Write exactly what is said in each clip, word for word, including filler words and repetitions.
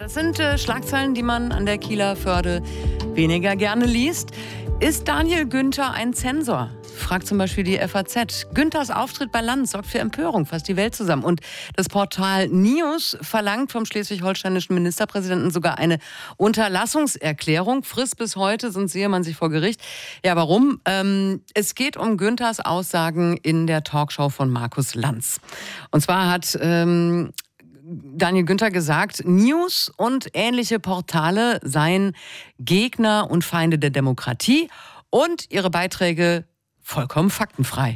Das sind äh, Schlagzeilen, die man an der Kieler Förde weniger gerne liest. Ist Daniel Günther ein Zensor? Fragt zum Beispiel die F A Z. Günthers Auftritt bei Lanz sorgt für Empörung, fasst die Welt zusammen. Und das Portal News verlangt vom schleswig-holsteinischen Ministerpräsidenten sogar eine Unterlassungserklärung. Frist bis heute, sonst sehe man sich vor Gericht. Ja, warum? Ähm, es geht um Günthers Aussagen in der Talkshow von Markus Lanz. Und zwar hat ähm, Daniel Günther gesagt, News und ähnliche Portale seien Gegner und Feinde der Demokratie und ihre Beiträge vollkommen faktenfrei.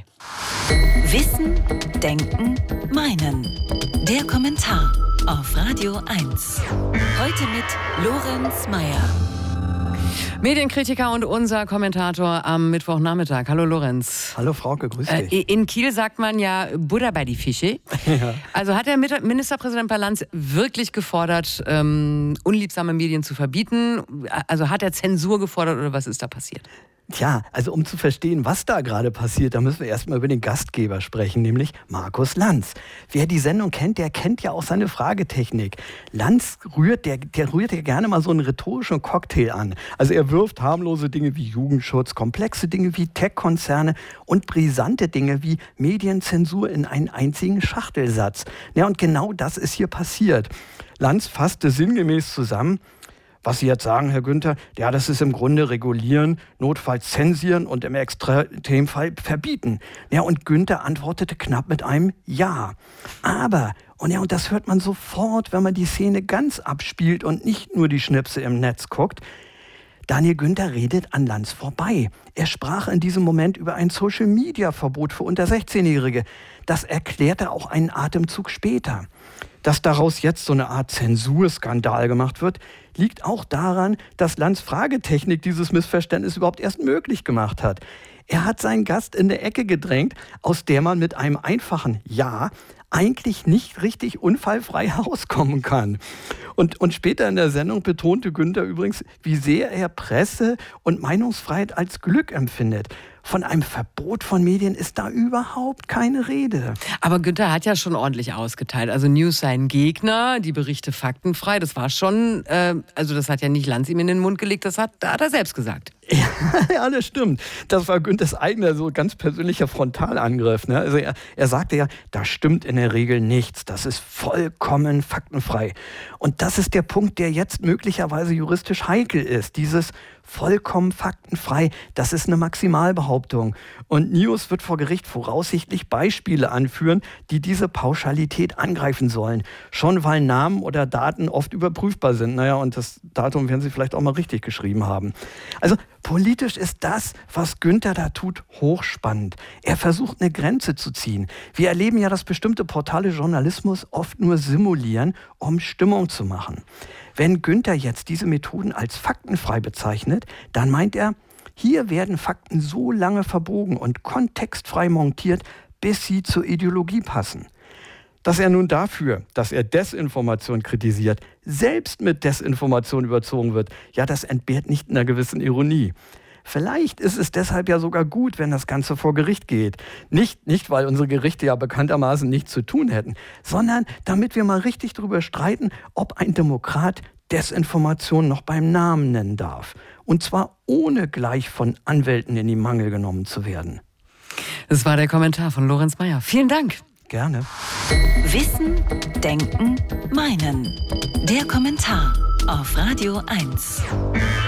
Wissen, Denken, Meinen. Der Kommentar auf Radio eins. Heute mit Lorenz Meyer. Medienkritiker und unser Kommentator am Mittwochnachmittag. Hallo Lorenz. Hallo Frauke, grüß dich. Äh, in Kiel sagt man ja Butter bei die Fische. Ja. Also hat der Ministerpräsident Lanz wirklich gefordert, ähm, unliebsame Medien zu verbieten? Also hat er Zensur gefordert oder was ist da passiert? Tja, also um zu verstehen, was da gerade passiert, da müssen wir erstmal über den Gastgeber sprechen, nämlich Markus Lanz. Wer die Sendung kennt, der kennt ja auch seine Fragetechnik. Lanz rührt, der, der rührt ja gerne mal so einen rhetorischen Cocktail an. Also er wirft harmlose Dinge wie Jugendschutz, komplexe Dinge wie Tech-Konzerne und brisante Dinge wie Medienzensur in einen einzigen Schachtelsatz. Ja, und genau das ist hier passiert. Lanz fasste sinngemäß zusammen: Was Sie jetzt sagen, Herr Günther, ja, das ist im Grunde regulieren, notfalls zensieren und im Extremfall verbieten. Ja, und Günther antwortete knapp mit einem Ja. Aber, und ja, und das hört man sofort, wenn man die Szene ganz abspielt und nicht nur die Schnipse im Netz guckt, Daniel Günther redet an Lanz vorbei. Er sprach in diesem Moment über ein Social-Media-Verbot für unter sechzehnjährige. Das erklärte auch einen Atemzug später. Dass daraus jetzt so eine Art Zensurskandal gemacht wird, liegt auch daran, dass Lanz Fragetechnik dieses Missverständnis überhaupt erst möglich gemacht hat. Er hat seinen Gast in eine Ecke gedrängt, aus der man mit einem einfachen Ja eigentlich nicht richtig unfallfrei rauskommen kann. Und, und später in der Sendung betonte Günther übrigens, wie sehr er Presse- und Meinungsfreiheit als Glück empfindet. Von einem Verbot von Medien ist da überhaupt keine Rede. Aber Günther hat ja schon ordentlich ausgeteilt. Also News seien Gegner, die Berichte faktenfrei. Das war schon, äh, also das hat ja nicht Lanz ihm in den Mund gelegt, das hat, da hat er selbst gesagt. Ja, ja, das stimmt. Das war Günthers eigener, so ganz persönlicher Frontalangriff. Ne? Also er, er sagte ja, da stimmt in der Regel nichts. Das ist vollkommen faktenfrei. Und das ist der Punkt, der jetzt möglicherweise juristisch heikel ist. Dieses vollkommen faktenfrei, das ist eine Maximalbehauptung. Und News wird vor Gericht voraussichtlich Beispiele anführen, die diese Pauschalität angreifen sollen. Schon weil Namen oder Daten oft überprüfbar sind. Naja, und das Datum werden sie vielleicht auch mal richtig geschrieben haben. Also politisch ist das, was Günther da tut, hochspannend. Er versucht, eine Grenze zu ziehen. Wir erleben ja, dass bestimmte Portale Journalismus oft nur simulieren, um Stimmung zu machen. Wenn Günther jetzt diese Methoden als faktenfrei bezeichnet, dann meint er, hier werden Fakten so lange verbogen und kontextfrei montiert, bis sie zur Ideologie passen. Dass er nun dafür, dass er Desinformation kritisiert, selbst mit Desinformation überzogen wird, ja, das entbehrt nicht einer gewissen Ironie. Vielleicht ist es deshalb ja sogar gut, wenn das Ganze vor Gericht geht. Nicht, nicht, weil unsere Gerichte ja bekanntermaßen nichts zu tun hätten, sondern damit wir mal richtig darüber streiten, ob ein Demokrat Desinformation noch beim Namen nennen darf. Und zwar ohne gleich von Anwälten in die Mangel genommen zu werden. Das war der Kommentar von Lorenz Meyer. Vielen Dank. Gerne. Wissen, Denken, Meinen. Der Kommentar auf Radio eins.